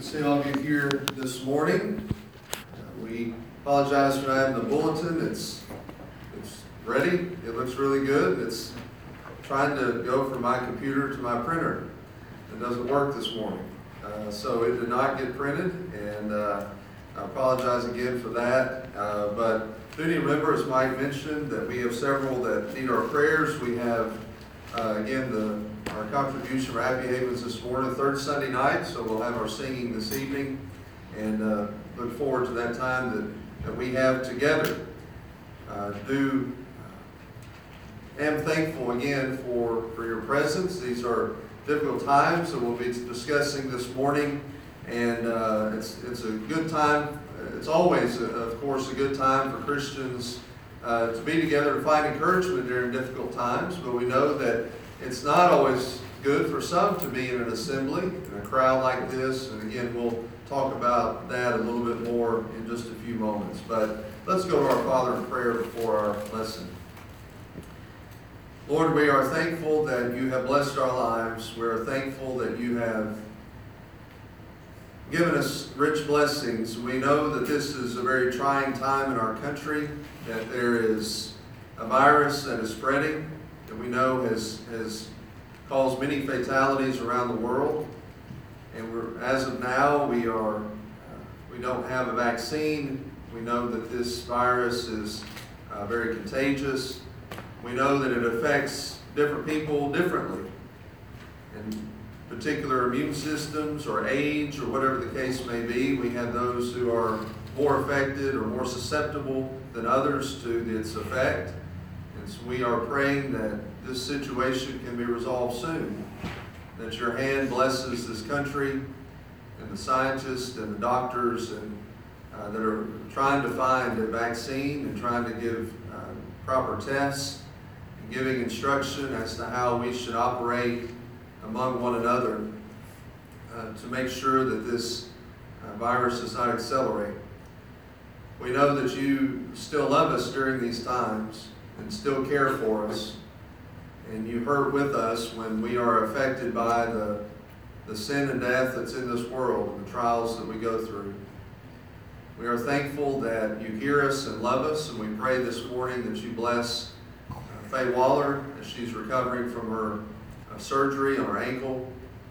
Good to see all of you here this morning. We apologize for not having the bulletin. It's ready. It looks really good. It's trying to go from my computer to my printer. It doesn't work this morning. So it did not get printed, and I apologize again for that. But do need to remember, as Mike mentioned, that we have several that need our prayers. We have, again, our contribution for Happy Havens this morning, third Sunday night, so we'll have our singing this evening, and look forward to that time that we have together. Am thankful again for your presence. These are difficult times that we'll be discussing this morning, and it's a good time. It's always, of course, a good time for Christians to be together and find encouragement during difficult times, but we know that it's not always good for some to be in an assembly, in a crowd like this, and again, we'll talk about that a little bit more in just a few moments. But let's go to our Father in prayer before our lesson. Lord, we are thankful that you have blessed our lives. We are thankful that you have given us rich blessings. We know that this is a very trying time in our country, that there is a virus that is spreading, that we know has caused many fatalities around the world. And as of now, we don't have a vaccine. We know that this virus is very contagious. We know that it affects different people differently, and particular immune systems or age or whatever the case may be. We have those who are more affected or more susceptible than others to its effect. And so we are praying that this situation can be resolved soon, that your hand blesses this country and the scientists and the doctors and that are trying to find a vaccine and trying to give proper tests and giving instruction as to how we should operate among one another to make sure that this virus does not accelerate. We know that you still love us during these times and still care for us, and you hurt with us when we are affected by the sin and death that's in this world and the trials that we go through. We are thankful that you hear us and love us, and we pray this morning that you bless Faye Waller as she's recovering from her surgery on her ankle.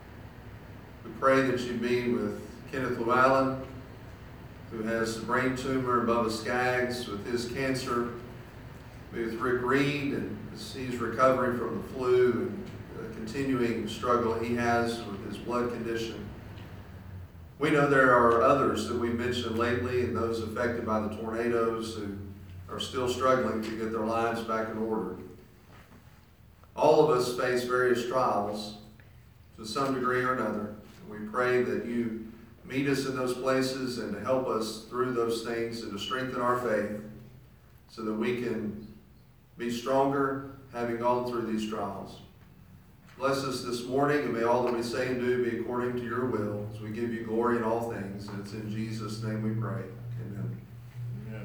We pray that you be with Kenneth Llewellyn, who has a brain tumor, and Bubba Skaggs with his cancer. Be with Rick Reed, and he's recovering from the flu and the continuing struggle he has with his blood condition. We know there are others that we've mentioned lately, and those affected by the tornadoes who are still struggling to get their lives back in order. All of us face various trials to some degree or another. We pray that you meet us in those places and to help us through those things and to strengthen our faith so that we can be stronger having gone through these trials. Bless us this morning, and may all that we say and do be according to your will, as we give you glory in all things. And it's in Jesus' name we pray. Amen. Amen.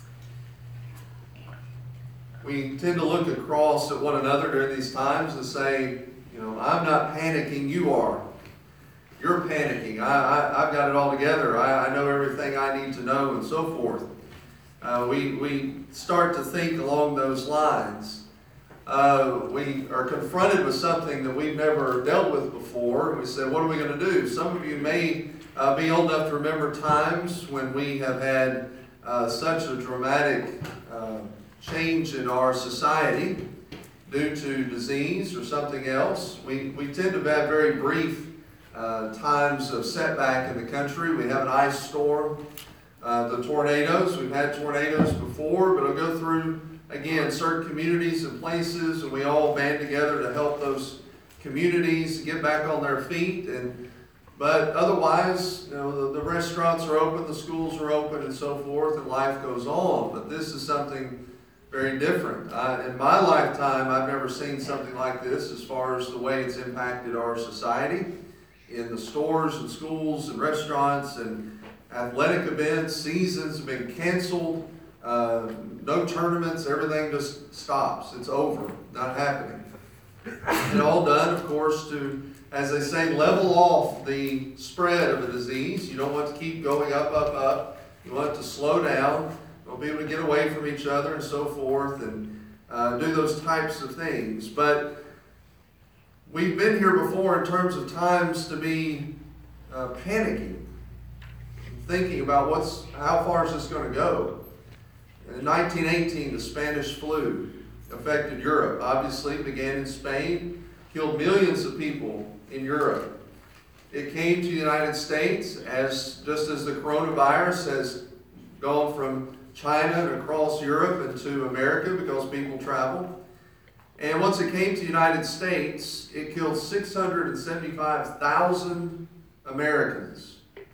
We tend to look across at one another during these times and say, I'm not panicking, you are. You're panicking. I've got it all together. I know everything I need to know, and so forth. We start to think along those lines. We are confronted with something that we've never dealt with before. We say, what are we going to do? Some of you may be old enough to remember times when we have had such a dramatic change in our society due to disease or something else. We tend to have very brief times of setback in the country. We have an ice storm. The tornadoes, we've had tornadoes before, but it'll go through, again, certain communities and places, and we all band together to help those communities get back on their feet. But otherwise, the restaurants are open, the schools are open, and so forth, and life goes on. But this is something very different. In my lifetime, I've never seen something like this as far as the way it's impacted our society in the stores and schools and restaurants and athletic events. Seasons have been canceled. No tournaments. Everything just stops. It's over. Not happening. And all done, of course, to as they say, level off the spread of a disease. You don't want to keep going up, up, up. You want it to slow down. You want people to get away from each other and so forth, and do those types of things. But we've been here before in terms of times to be panicking, thinking about how far is this going to go. In 1918, the Spanish flu affected Europe. Obviously, it began in Spain, killed millions of people in Europe. It came to the United States just as the coronavirus has gone from China and across Europe and to America because people travel. And once it came to the United States, it killed 675,000 Americans.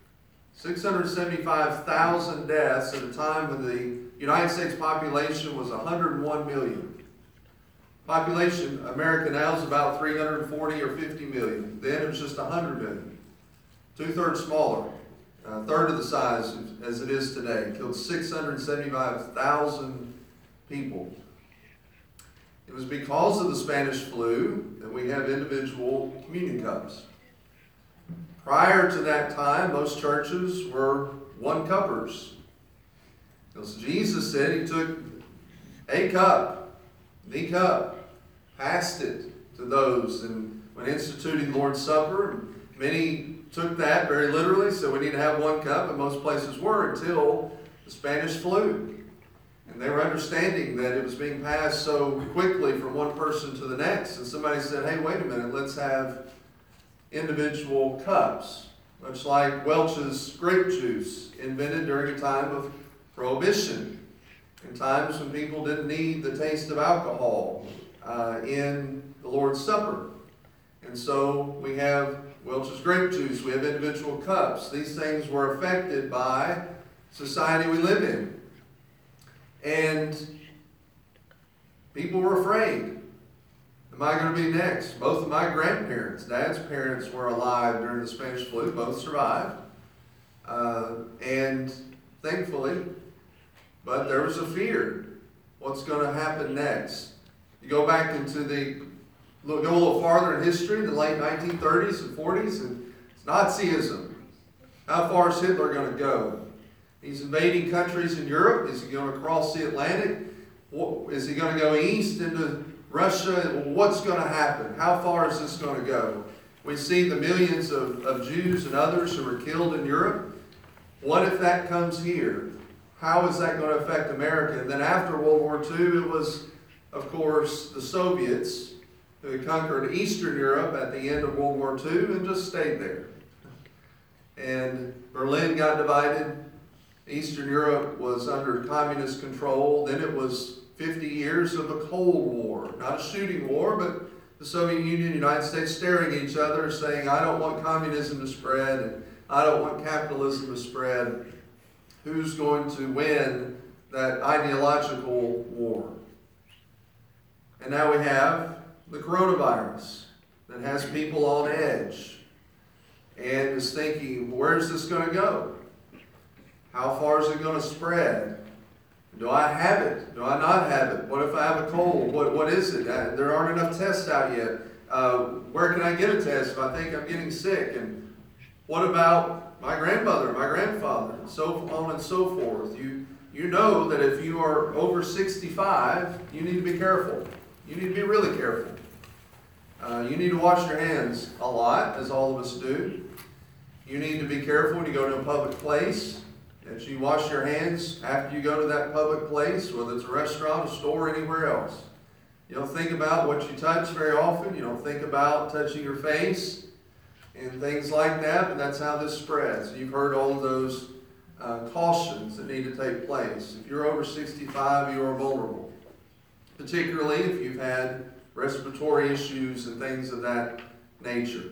675,000 deaths at a time when the United States population was 101 million. Population, America now is about 340 or 50 million. Then it was just 100 million. 2/3 smaller. A third of the size as it is today. Killed 675,000 people. It was because of the Spanish flu that we have individual communion cups. Prior to that time, most churches were one-cuppers. Because Jesus said he took a cup, the cup, passed it to those, and when instituting the Lord's Supper, many took that very literally, so we need to have one cup, and most places were until the Spanish flu. And they were understanding that it was being passed so quickly from one person to the next. And somebody said, hey, wait a minute, let's have individual cups, much like Welch's grape juice, invented during a time of Prohibition, in times when people didn't need the taste of alcohol in the Lord's Supper. And so we have Welch's grape juice, we have individual cups. These things were affected by society we live in. And people were afraid. Am I going to be next? Both of my grandparents, Dad's parents, were alive during the Spanish flu. Both survived. And thankfully, but there was a fear. What's going to happen next? You go back into go a little farther in history, the late 1930s and 40s, and it's Nazism. How far is Hitler going to go? He's invading countries in Europe. Is he going to cross the Atlantic? Is he going to go east into Russia? What's going to happen? How far is this going to go? We see the millions of Jews and others who were killed in Europe. What if that comes here? How is that going to affect America? And then after World War II, it was, of course, the Soviets who had conquered Eastern Europe at the end of World War II and just stayed there. And Berlin got divided. Eastern Europe was under communist control. Then it was 50 years of a Cold War. Not a shooting war, but the Soviet Union and the United States staring at each other saying, I don't want communism to spread, and I don't want capitalism to spread. Who's going to win that ideological war? And now we have the coronavirus that has people on edge and is thinking, where's this going to go? How far is it going to spread? Do I have it? Do I not have it? What if I have a cold? What is it? There aren't enough tests out yet. Where can I get a test if I think I'm getting sick? And what about my grandmother, my grandfather, and so on and so forth? You know that if you are over 65, you need to be careful. You need to be really careful. You need to wash your hands a lot, as all of us do. You need to be careful when you go to a public place, that you wash your hands after you go to that public place, whether it's a restaurant, a store, or anywhere else. You don't think about what you touch very often. You don't think about touching your face and things like that, but that's how this spreads. You've heard all of those cautions that need to take place. If you're over 65, you are vulnerable, particularly if you've had respiratory issues and things of that nature.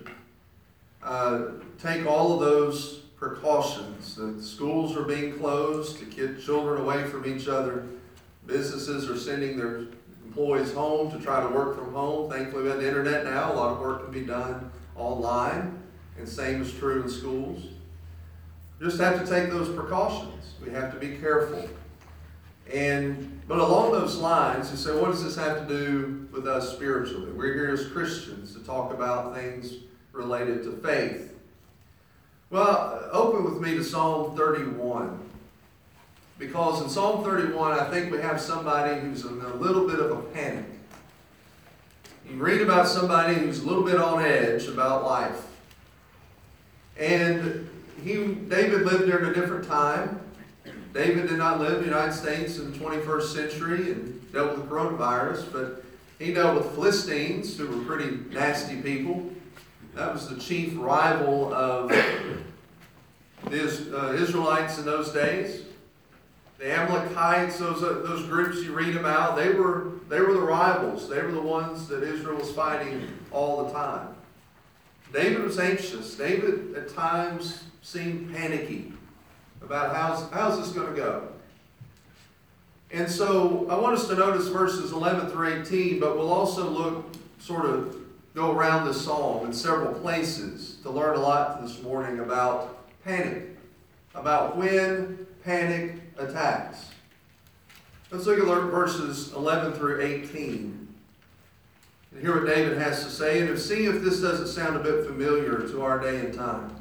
Take all of those precautions. The schools are being closed to keep children away from each other. Businesses are sending their employees home to try to work from home. Thankfully, we have the internet now. A lot of work can be done online, and same is true in schools. We just have to take those precautions. We have to be careful. But along those lines, you say, what does this have to do with us spiritually? We're here as Christians to talk about things related to faith. Well, open with me to Psalm 31. Because in Psalm 31, I think we have somebody who's in a little bit of a panic. You read about somebody who's a little bit on edge about life. And David lived during a different time. David did not live in the United States in the 21st century and dealt with the coronavirus, but he dealt with Philistines, who were pretty nasty people. That was the chief rival of the Israelites in those days. The Amalekites, those groups you read about, they were the rivals. They were the ones that Israel was fighting all the time. David was anxious. David at times seemed panicky about how's this going to go. And so I want us to notice verses 11 through 18, but we'll also go around this psalm in several places to learn a lot this morning about panic, about when panic attacks. Let's look at verses 11 through 18 and hear what David has to say, and see if this doesn't sound a bit familiar to our day and time.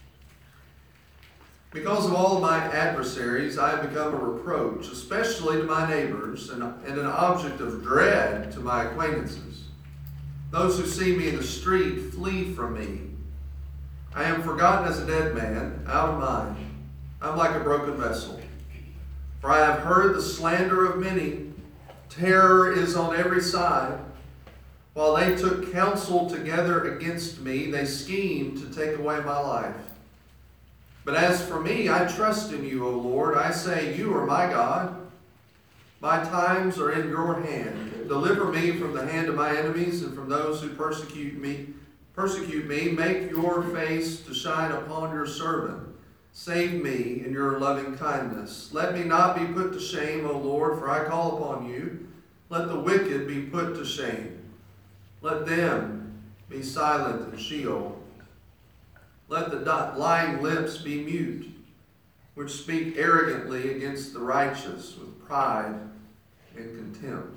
Because of all of my adversaries, I have become a reproach, especially to my neighbors, and an object of dread to my acquaintances. Those who see me in the street flee from me. I am forgotten as a dead man, out of mind. I'm like a broken vessel. For I have heard the slander of many. Terror is on every side. While they took counsel together against me, they schemed to take away my life. But as for me, I trust in you, O Lord. I say, you are my God. My times are in your hand. Deliver me from the hand of my enemies and from those who persecute me. Make your face to shine upon your servant. Save me in your loving kindness. Let me not be put to shame, O Lord, for I call upon you. Let the wicked be put to shame. Let them be silent in Sheol. Let the lying lips be mute, which speak arrogantly against the righteous with pride and contempt.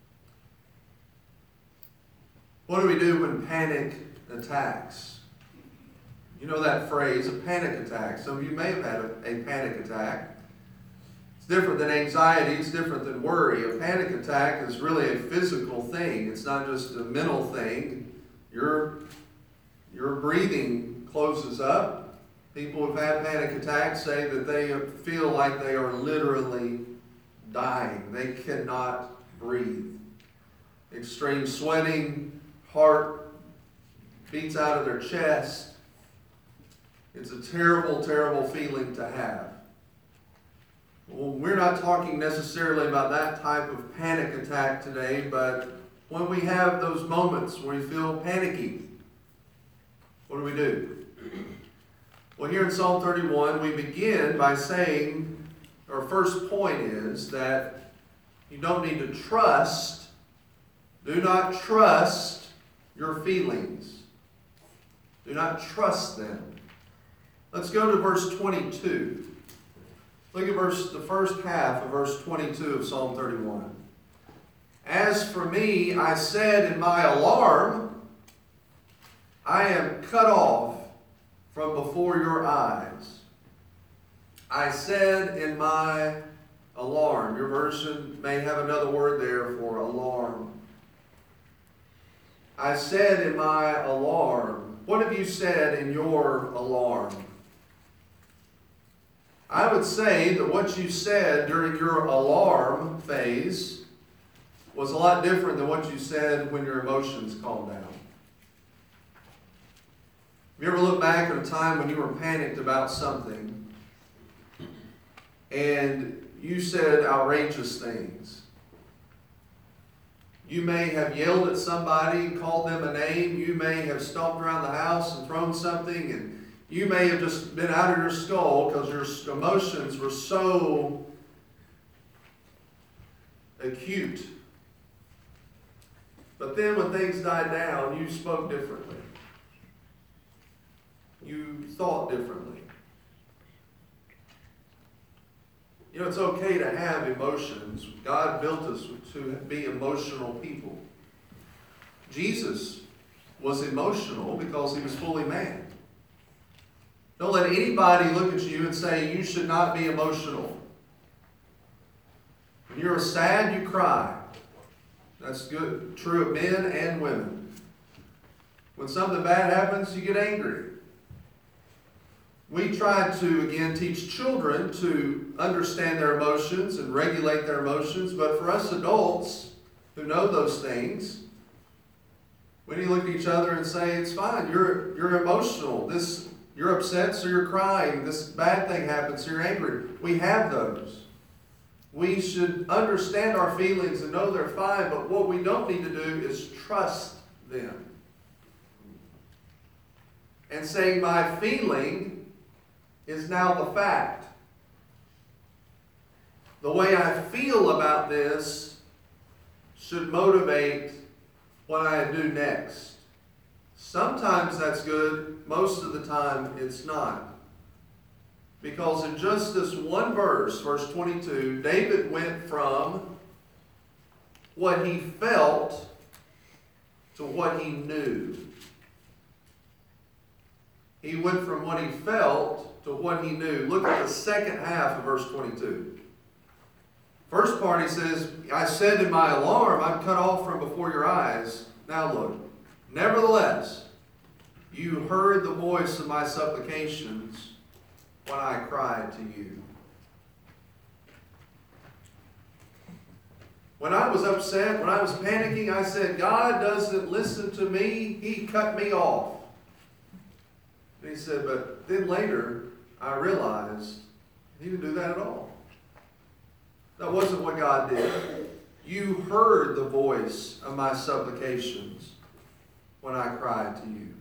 What do we do when panic attacks? You know that phrase, a panic attack. Some of you may have had a panic attack. It's different than anxiety. It's different than worry. A panic attack is really a physical thing. It's not just a mental thing. Your breathing closes up. People who've had panic attacks say that they feel like they are literally dying. They cannot breathe. Extreme sweating, heart beats out of their chest. It's a terrible, terrible feeling to have. Well, we're not talking necessarily about that type of panic attack today, but when we have those moments where we feel panicky, what do? Well, here in Psalm 31, we begin by saying, our first point is that you don't need to trust, do not trust your feelings. Do not trust them. Let's go to verse 22. Look at the first half of verse 22 of Psalm 31. As for me, I said in my alarm, I am cut off from before your eyes. I said in my alarm. Your version may have another word there for alarm. I said in my alarm. What have you said in your alarm? I would say that what you said during your alarm phase was a lot different than what you said when your emotions calmed down. Have you ever looked back at a time when you were panicked about something and you said outrageous things? You may have yelled at somebody, called them a name. You may have stomped around the house and thrown something, and you may have just been out of your skull because your emotions were so acute. But then when things died down, you spoke differently. You thought differently. You know, it's okay to have emotions. God built us to be emotional people. Jesus was emotional because he was fully man. Don't let anybody look at you and say you should not be emotional. When you're sad, you cry. That's good, true of men and women. When something bad happens, you get angry. We try to, again, teach children to understand their emotions and regulate their emotions, but for us adults who know those things, we need to look at each other and say, it's fine, you're emotional. You're upset, so you're crying. This bad thing happens, so you're angry. We have those. We should understand our feelings and know they're fine, but what we don't need to do is trust them. And saying my feeling is now the fact. The way I feel about this should motivate what I do next. Sometimes that's good, most of the time it's not. Because in just this one verse, verse 22, David went from what he felt to what he knew. He went from what he felt to what he knew. Look at the second half of verse 22. First part he says, I said in my alarm, I'm cut off from before your eyes. Now look, nevertheless, you heard the voice of my supplications when I cried to you. When I was upset, when I was panicking, I said, God doesn't listen to me. He cut me off. And he said, but then later, I realized he didn't do that at all. That wasn't what God did. You heard the voice of my supplications when I cried to you.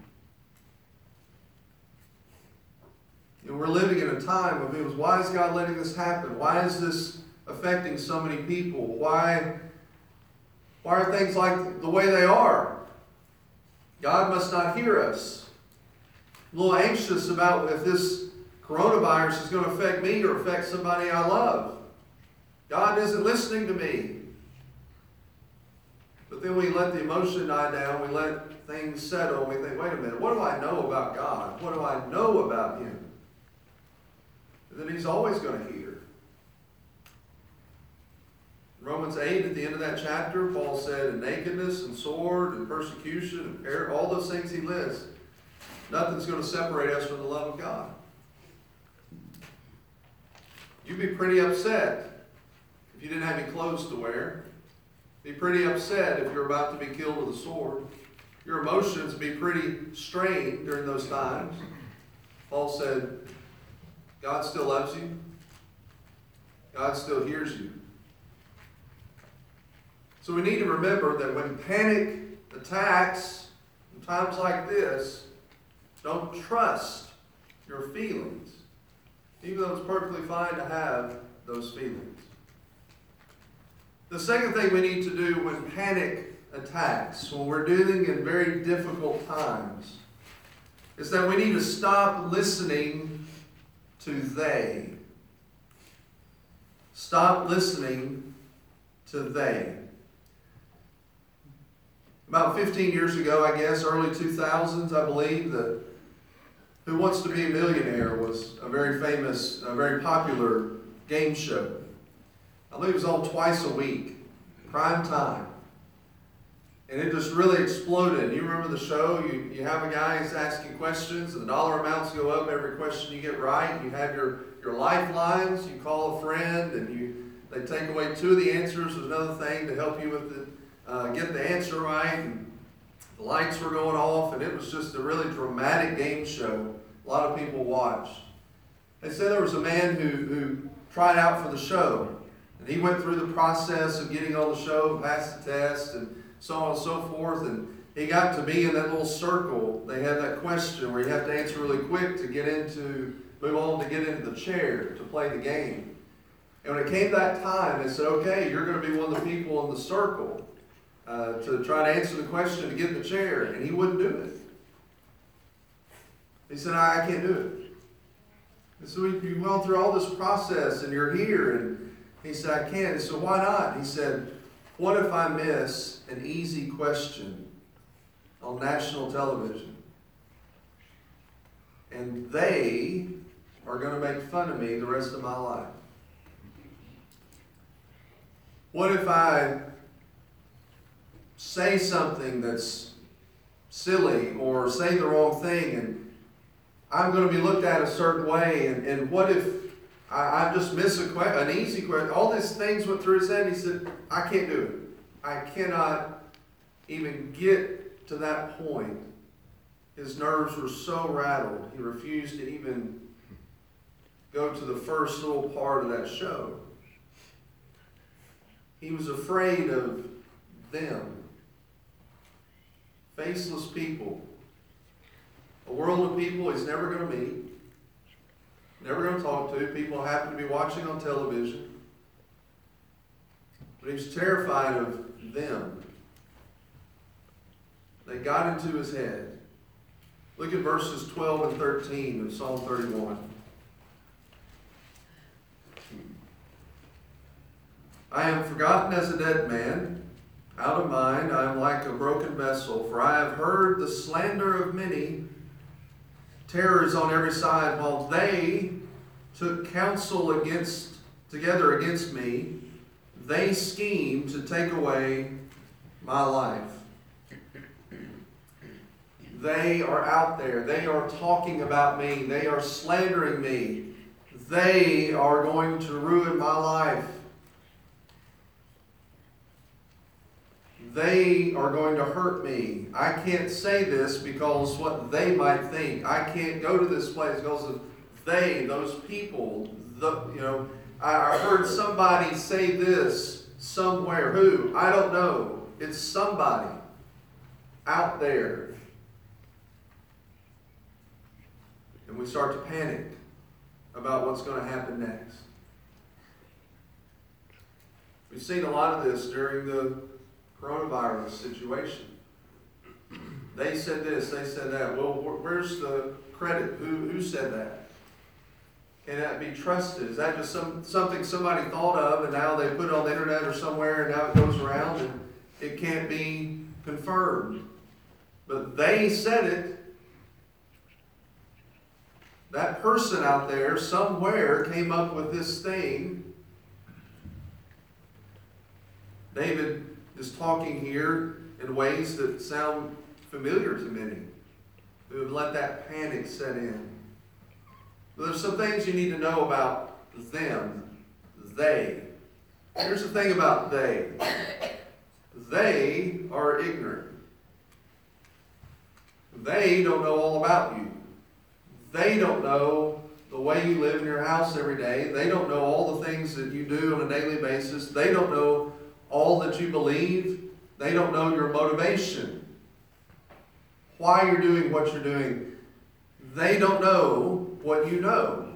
You know, we're living in a time of, why is God letting this happen? Why is this affecting so many people? Why are things like the way they are? God must not hear us. A little anxious about if this coronavirus is going to affect me or affect somebody I love. God isn't listening to me. But then we let the emotion die down. We let things settle. We think, wait a minute, what do I know about God? What do I know about Him? And then He's always going to hear. Romans 8, at the end of that chapter, Paul said, in nakedness and sword and persecution and peril, all those things he lists, nothing's going to separate us from the love of God. You'd be pretty upset if you didn't have any clothes to wear. Be pretty upset if you're about to be killed with a sword. Your emotions be pretty strained during those times. Paul said, God still loves you. God still hears you. So we need to remember that when panic attacks in times like this, don't trust your feelings, even though it's perfectly fine to have those feelings. The second thing we need to do when panic attacks, when we're dealing in very difficult times, is that we need to stop listening to they. Stop listening to they. About 15 years ago, I guess, early 2000s, I believe, that Who Wants to Be a Millionaire was a very famous, a very popular game show. I believe it was on twice a week, prime time. And it just really exploded. You remember the show? You have a guy who's asking questions, and the dollar amounts go up every question you get right. You have your lifelines. You call a friend, and they take away 2 of the answers. There's another thing to help you with get the answer right. And the lights were going off, and it was just a really dramatic game show. A lot of people watched. They said there was a man who tried out for the show. And he went through the process of getting on the show, passed the test, and so on and so forth. And he got to be in that little circle. They had that question where you have to answer really quick to move on to get into the chair to play the game. And when it came that time, they said, okay, you're going to be one of the people in the circle to try to answer the question to get in the chair. And he wouldn't do it. He said, I can't do it. And so you went through all this process and you're here. And he said, I can't. He said, why not? He said, what if I miss an easy question on national television. And they are going to make fun of me the rest of my life. What if I say something that's silly or say the wrong thing and I'm going to be looked at a certain way? And what if I just miss an easy question? All these things went through his head. He said, I can't do it. I cannot even get to that point. His nerves were so rattled, he refused to even go to the first little part of that show. He was afraid of them. Faceless people. A world of people he's never going to meet, never going to talk to, people who happen to be watching on television. But he was terrified of them. They got into his head. Look at verses 12 and 13 of Psalm 31. I am forgotten as a dead man, out of mind. I am like a broken vessel, for I have heard the slander of many, terrors on every side, while they took counsel together against me. They schemed to take away my life. They are out there. They are talking about me. They are slandering me. They are going to ruin my life. They are going to hurt me. I can't say this because what they might think. I can't go to this place because of they, those people. I heard somebody say this somewhere. Who? I don't know. It's somebody out there. And we start to panic about what's going to happen next. We've seen a lot of this during the coronavirus situation. They said this, they said that. Well, where's the credit? Who said that? Can that be trusted? Is that just something somebody thought of and now they put it on the internet or somewhere and now it goes around and it can't be confirmed? But they said it. That person out there somewhere came up with this thing. David is talking here in ways that sound familiar to many who have let that panic set in. But there's some things you need to know about them. They. Here's the thing about they. They are ignorant. They don't know all about you. They don't know the way you live in your house every day. They don't know all the things that you do on a daily basis. They don't know all that you believe. They don't know your motivation. Why you're doing what you're doing. They don't know what you know.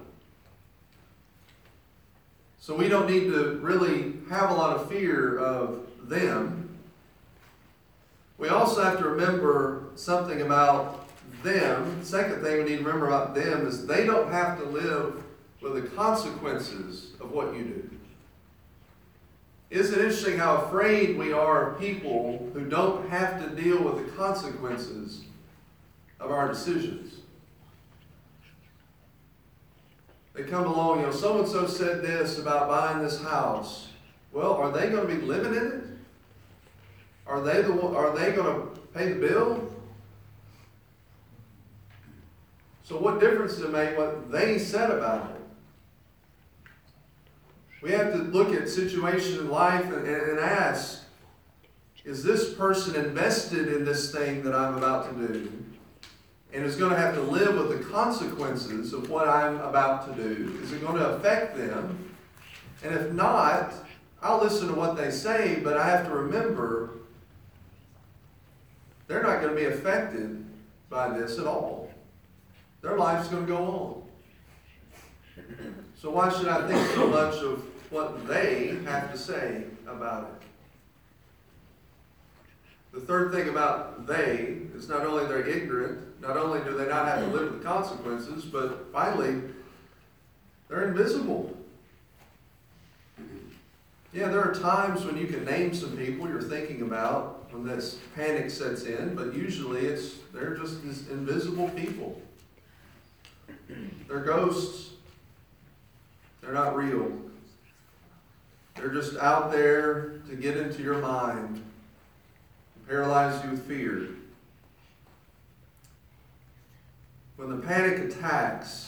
So we don't need to really have a lot of fear of them. We also have to remember something about them. The second thing we need to remember about them is they don't have to live with the consequences of what you do. Isn't it interesting how afraid we are of people who don't have to deal with the consequences of our decisions? They come along, so-and-so said this about buying this house. Well, are they going to be living in it? Are they going to pay the bill? So what difference does it make what they said about it? We have to look at situation in life and ask, is this person invested in this thing that I'm about to do? And is going to have to live with the consequences of what I'm about to do? Is it going to affect them? And if not, I'll listen to what they say, but I have to remember they're not going to be affected by this at all. Their life's going to go on. So why should I think so much of what they have to say about it? The third thing about they is not only they're ignorant, not only do they not have to live with the consequences, but finally, they're invisible. Yeah, there are times when you can name some people you're thinking about when this panic sets in, but usually they're just these invisible people. They're ghosts. They're not real. They're just out there to get into your mind, paralyze you with fear. When the panic attacks,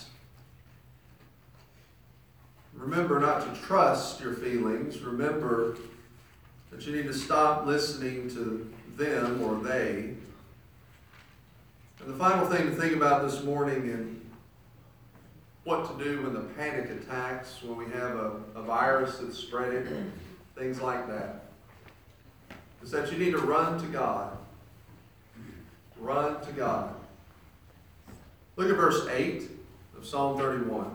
remember not to trust your feelings. Remember that you need to stop listening to them or they. And the final thing to think about this morning and what to do when the panic attacks, when we have a virus that's spreading, things like that, is that you need to run to God. Run to God. Look at verse 8 of Psalm 31.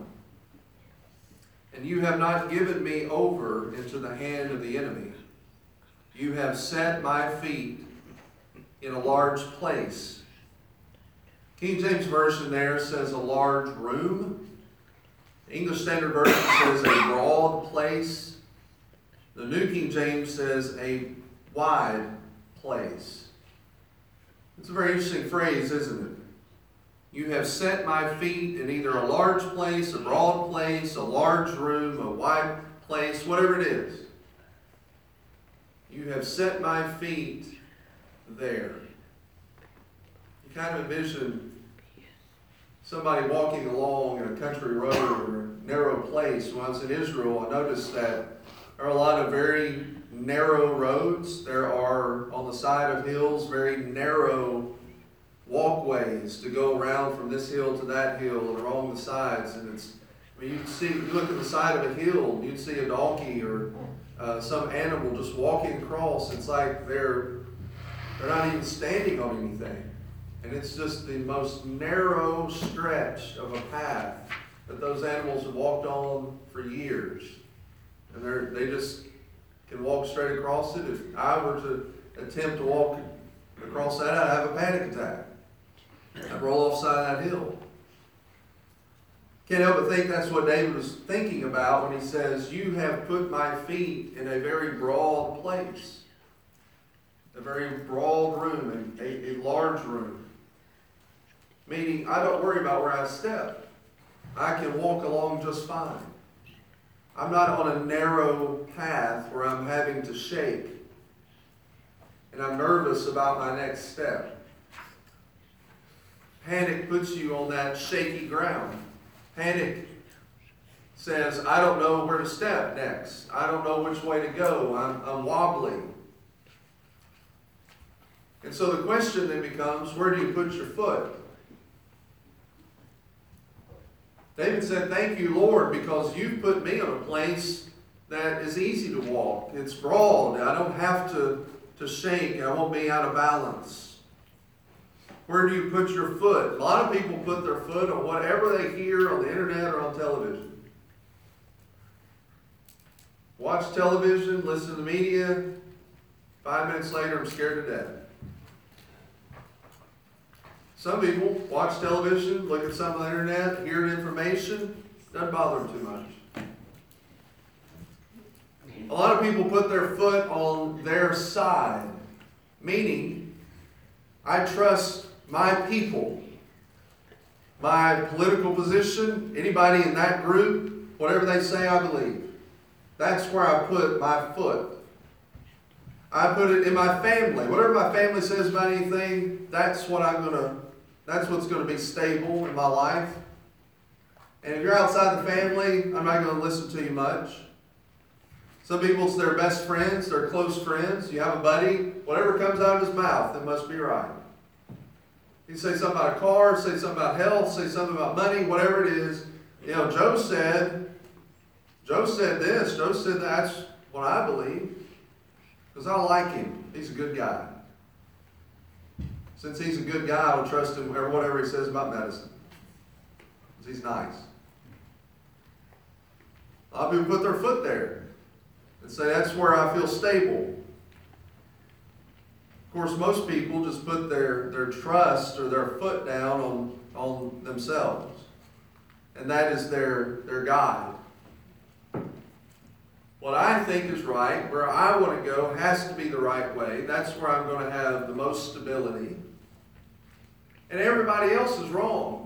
And you have not given me over into the hand of the enemy. You have set my feet in a large place. King James Version there says a large room. English Standard Version says a broad place. The New King James says a wide place. It's a very interesting phrase, isn't it? You have set my feet in either a large place, a broad place, a large room, a wide place, whatever it is. You have set my feet there. You kind of envision somebody walking along in a country road or a narrow place. When I was in Israel, I noticed that there are a lot of very narrow roads. There are, on the side of hills, very narrow walkways to go around from this hill to that hill and along the sides. And you look at the side of a hill, you'd see a donkey or some animal just walking across. It's like they're not even standing on anything. And it's just the most narrow stretch of a path that those animals have walked on for years. And they just can walk straight across it. If I were to attempt to walk across that, I'd have a panic attack. I'd roll off the side of that hill. Can't help but think that's what David was thinking about when he says, you have put my feet in a very broad place. A very broad room, a large room. Meaning, I don't worry about where I step. I can walk along just fine. I'm not on a narrow path where I'm having to shake. And I'm nervous about my next step. Panic puts you on that shaky ground. Panic says, I don't know where to step next. I don't know which way to go. I'm wobbly. And so the question then becomes, where do you put your foot? David said, thank you, Lord, because you've put me in a place that is easy to walk. It's broad. I don't have to shake. I won't be out of balance. Where do you put your foot? A lot of people put their foot on whatever they hear on the internet or on television. Watch television, listen to the media. 5 minutes later, I'm scared to death. Some people watch television, look at some of the internet, hear information. Doesn't bother them too much. A lot of people put their foot on their side, meaning I trust my people, my political position, anybody in that group, whatever they say, I believe. That's where I put my foot. I put it in my family. Whatever my family says about anything, that's what's going to be stable in my life. And if you're outside the family, I'm not going to listen to you much. Some people, it's their best friends, their close friends. You have a buddy, whatever comes out of his mouth, it must be right. You say something about a car, say something about health, say something about money, whatever it is. You know, Joe said this. Joe said that's what I believe. Because I like him. He's a good guy. Since he's a good guy, I'll trust him or whatever he says about medicine. Because he's nice. A lot of people put their foot there and say that's where I feel stable. Of course, most people just put their trust or their foot down on themselves. And that is their guide. What I think is right, where I want to go, has to be the right way. That's where I'm going to have the most stability. And everybody else is wrong.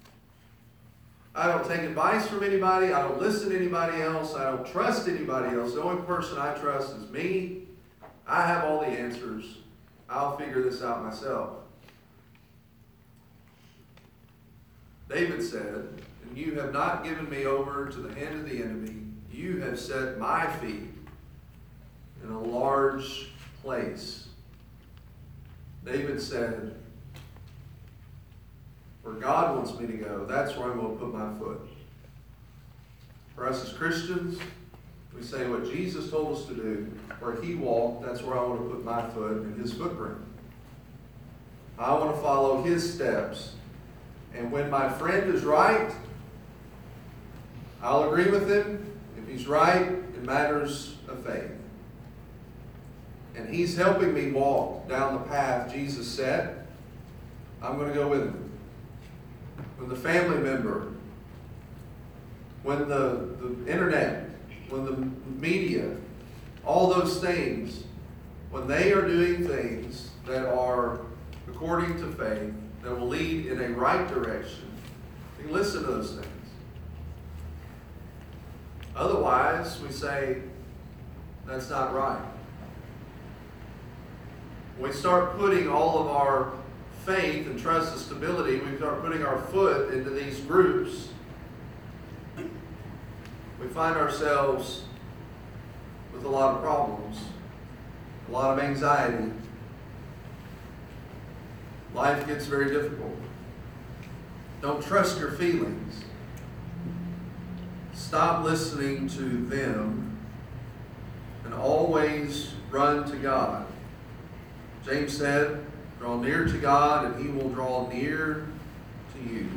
I don't take advice from anybody. I don't listen to anybody else. I don't trust anybody else. The only person I trust is me. I have all the answers. I'll figure this out myself. David said, "And you have not given me over to the hand of the enemy. You have set my feet in a large place." David said, where God wants me to go, that's where I'm going to put my foot. For us as Christians, we say what Jesus told us to do. Where he walked, that's where I want to put my foot in his footprint. I want to follow his steps. And when my friend is right, I'll agree with him. If he's right in matters of faith. And he's helping me walk down the path Jesus said, I'm going to go with him. When the family member, when the internet, when the media, all those things, when they are doing things that are according to faith, that will lead in a right direction, you listen to those things. Otherwise, we say, that's not right. When we start putting all of our faith and trust and stability, we start putting our foot into these groups, we find ourselves with a lot of problems, a lot of anxiety. Life gets very difficult. Don't trust your feelings. Stop listening to them and always run to God. James said, draw near to God and he will draw near to you.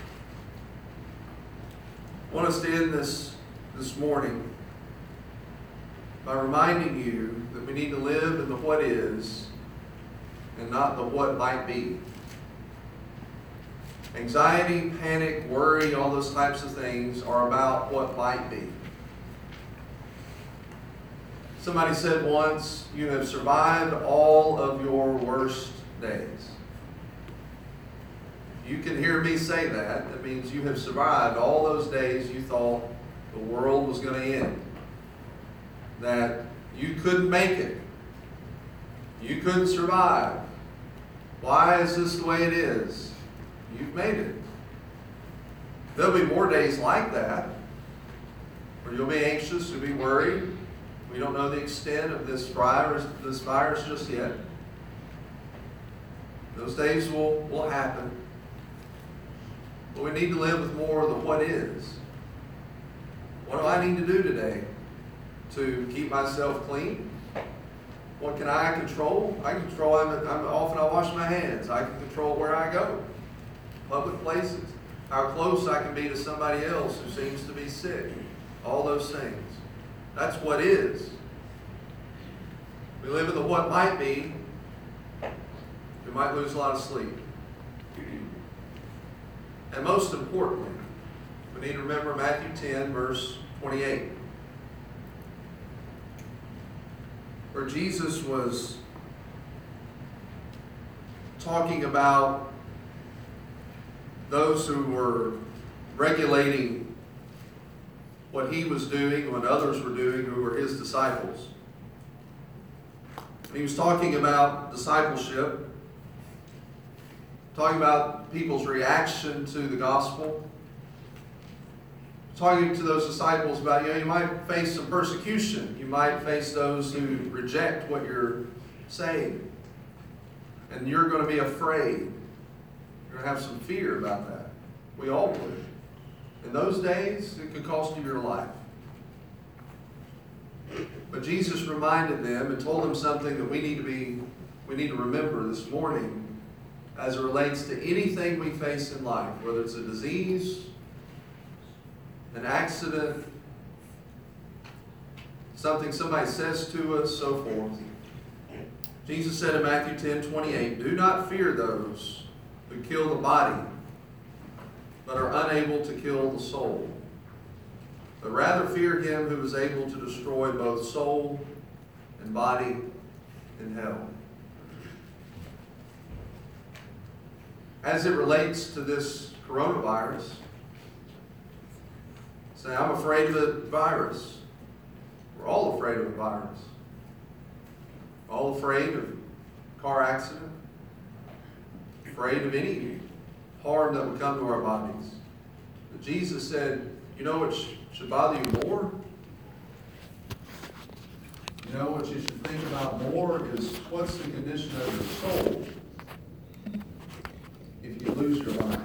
I want us to end this morning by reminding you that we need to live in the what is and not the what might be. Anxiety, panic, worry, all those types of things are about what might be. Somebody said once, you have survived all of your worst days. You can hear me say that. That means you have survived all those days you thought the world was going to end. That you couldn't make it. You couldn't survive. Why is this the way it is? You've made it. There'll be more days like that where you'll be anxious, you'll be worried. We don't know the extent of this virus just yet. Those days will happen. But we need to live with more of the what is. What do I need to do today to keep myself clean? What can I control? I can control often I wash my hands. I can control where I go. Public places. How close I can be to somebody else who seems to be sick. All those things. That's what is. We live in the what might be. We might lose a lot of sleep. And most importantly, we need to remember Matthew 10, verse 28. Where Jesus was talking about those who were regulating what he was doing, what others were doing, who were his disciples. He was talking about discipleship, talking about people's reaction to the gospel, talking to those disciples about, you might face some persecution. You might face those who reject what you're saying. And you're going to be afraid. You're going to have some fear about that. We all would. In those days, it could cost you your life. But Jesus reminded them and told them something that we need to remember this morning as it relates to anything we face in life, whether it's a disease, an accident, something somebody says to us, so forth. Jesus said in Matthew 10:28, do not fear those who kill the body, but are unable to kill the soul. but rather fear him who is able to destroy both soul and body in hell. As it relates to this coronavirus, say, I'm afraid of the virus. We're all afraid of the virus. We're all afraid of a car accident, afraid of any harm that would come to our bodies. But Jesus said, you know what should bother you more? You know what you should think about more is what's the condition of your soul if you lose your life.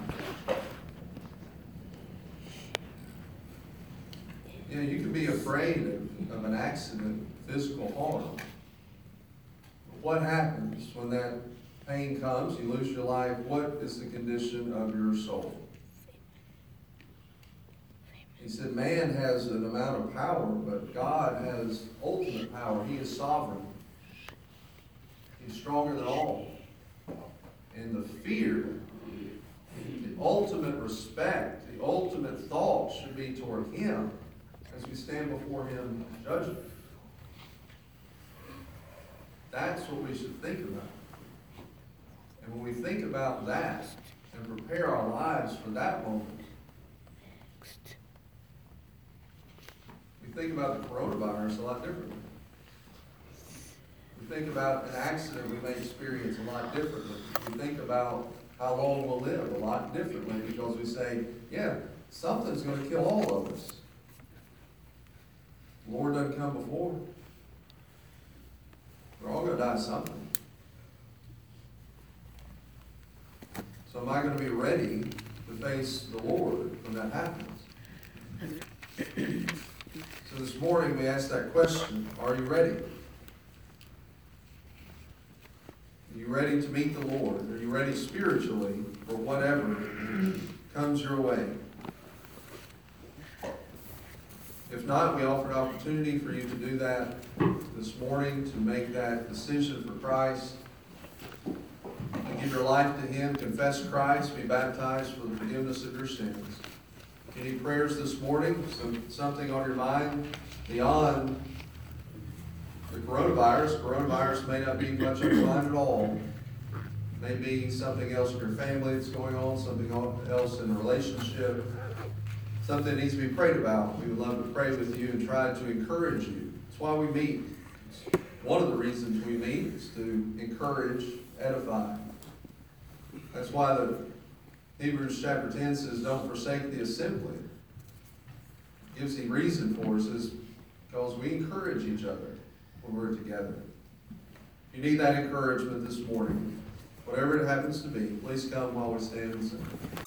You know, you can be afraid of an accident, physical harm. But what happens when that pain comes, you lose your life? What is the condition of your soul? He said, man has an amount of power, but God has ultimate power. He is sovereign. He's stronger than all. And the fear, the ultimate respect, the ultimate thought should be toward him as we stand before him in judgment. That's what we should think about. And when we think about that and prepare our lives for that moment, we think about the coronavirus a lot differently. We think about an accident we may experience a lot differently. We think about how long we'll live a lot differently because we say, yeah, something's going to kill all of us. The Lord doesn't come before. We're all going to die something. So am I going to be ready to face the Lord when that happens? So this morning we asked that question, are you ready? Are you ready to meet the Lord? Are you ready spiritually for whatever comes your way? If not, we offer an opportunity for you to do that this morning, to make that decision for Christ, to give your life to him, confess Christ, be baptized for the forgiveness of your sins. Any prayers this morning? Something on your mind beyond the coronavirus? Coronavirus may not be much on your mind at all. Maybe something else in your family that's going on, something else in a relationship, something that needs to be prayed about. We would love to pray with you and try to encourage you. That's why we meet. One of the reasons we meet is to encourage, edify. That's why the Hebrews chapter 10 says, don't forsake the assembly. It gives the reason for us is because we encourage each other when we're together. If you need that encouragement this morning, whatever it happens to be, please come while we stand and sing.